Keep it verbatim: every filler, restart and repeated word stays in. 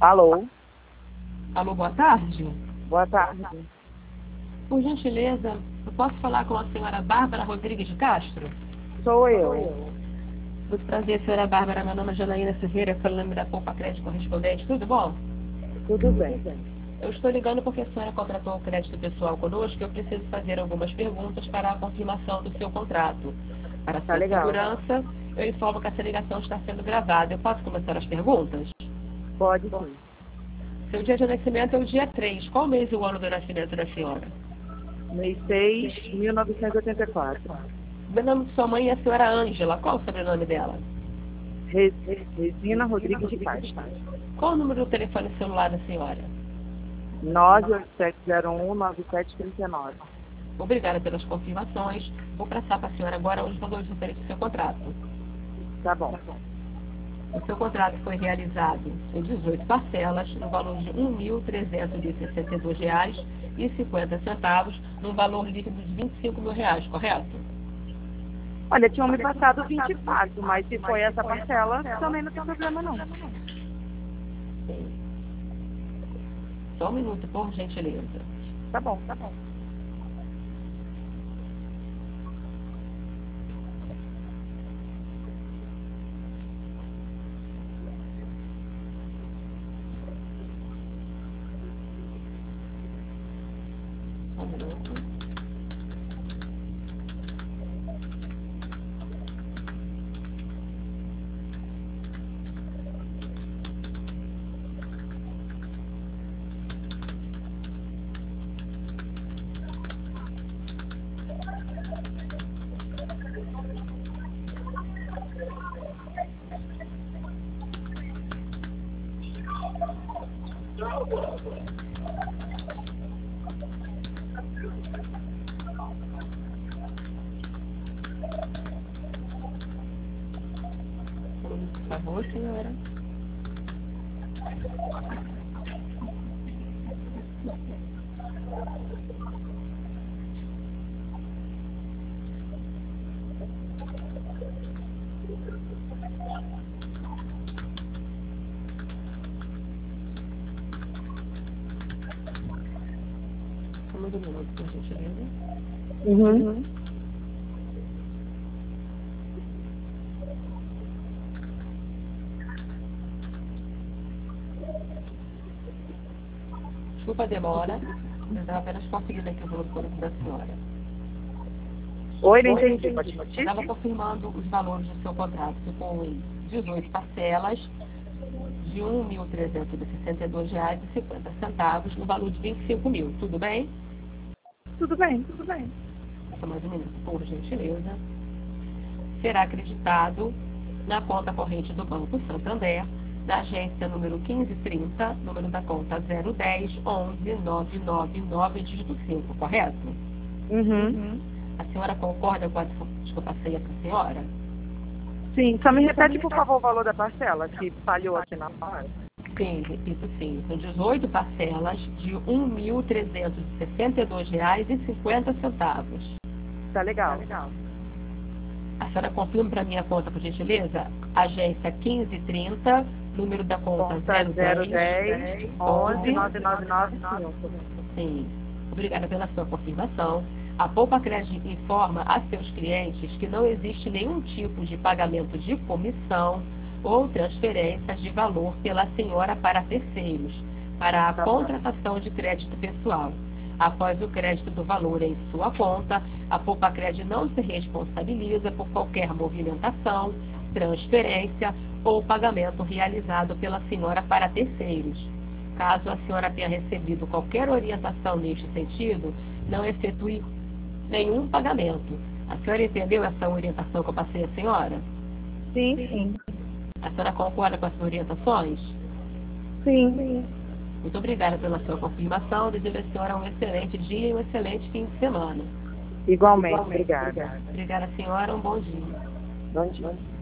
Alô, Alô, boa tarde. boa tarde. Por gentileza, eu posso falar com a senhora Bárbara Rodrigues de Castro? Sou eu. Muito prazer, senhora Bárbara. Meu nome é Janaína Ferreira, falando da Poupa Crédito Correspondente. Tudo bom? Tudo bem. Eu estou ligando porque a senhora contratou o crédito pessoal conosco e eu preciso fazer algumas perguntas para a confirmação do seu contrato. Para a Tá sua legal. segurança, eu informo que essa ligação está sendo gravada. Eu posso começar as perguntas? Pode sim. Seu dia de nascimento é o dia três. Qual mês e o ano do nascimento da senhora? Mês seis, mil novecentos e oitenta e quatro. O nome de sua mãe é a senhora Ângela. Qual o sobrenome dela? Re- Resina Rodrigues de Castro. Qual o número do telefone celular da senhora? nove oito sete zero um nove sete três nove. Obrigada pelas confirmações. Vou passar para a senhora agora os valores referentes ao seu contrato. Tá bom. O seu contrato foi realizado em dezoito parcelas, no valor de um mil trezentos e sessenta e dois reais e cinquenta centavos, num valor líquido de vinte e cinco mil reais, correto? Olha, tinham me passado vinte e quatro, mas se foi essa parcela, também não tem problema não. Sim. Só um minuto, por gentileza. Tá bom, tá bom. Só um minuto. Por favor, senhora. Só mais um minuto, por gentileza. Uhum. Desculpa a demora. Eu estava apenas conferindo aqui o valor da senhora. Oi, não entendi. Pode Eu repetir? estava confirmando os valores do seu contrato. Ficou em dezoito parcelas de um mil trezentos e sessenta e dois reais e cinquenta centavos, no valor de vinte e cinco mil. Tudo bem? Tudo bem, tudo bem. Só mais um minuto, por gentileza. Será acreditado na conta corrente do Banco Santander, da agência número quinze trinta, número da conta zero um zero onze nove nove nove, dígito cinco, correto? Uhum. A senhora concorda com as que eu passei para a senhora? Sim, só me repete, por favor, o valor da parcela, que falhou aqui na hora. Sim, repito sim. São dezoito parcelas de um mil trezentos e sessenta e dois reais e cinquenta centavos. Tá legal. A senhora confirma para minha conta, por gentileza? Agência quinze trinta, número da conta Conta zero zero um dez zero onze onze. nove nove nove cinco. Sim. Obrigada pela sua confirmação. A Poupa Crédito informa a seus clientes que não existe nenhum tipo de pagamento de comissão ou transferências de valor pela senhora para terceiros, para a Tá bom. contratação de crédito pessoal. Após o crédito do valor em sua conta, a Poupa Crédito não se responsabiliza por qualquer movimentação, transferência ou pagamento realizado pela senhora para terceiros. Caso a senhora tenha recebido qualquer orientação neste sentido, não efetue nenhum pagamento. A senhora entendeu essa orientação que eu passei à senhora? Sim, sim. A senhora concorda com as orientações? Sim. Muito obrigada pela sua confirmação. Desejo à senhora um excelente dia e um excelente fim de semana. Igualmente, obrigada. Obrigada, senhora. Um bom dia. Bom dia.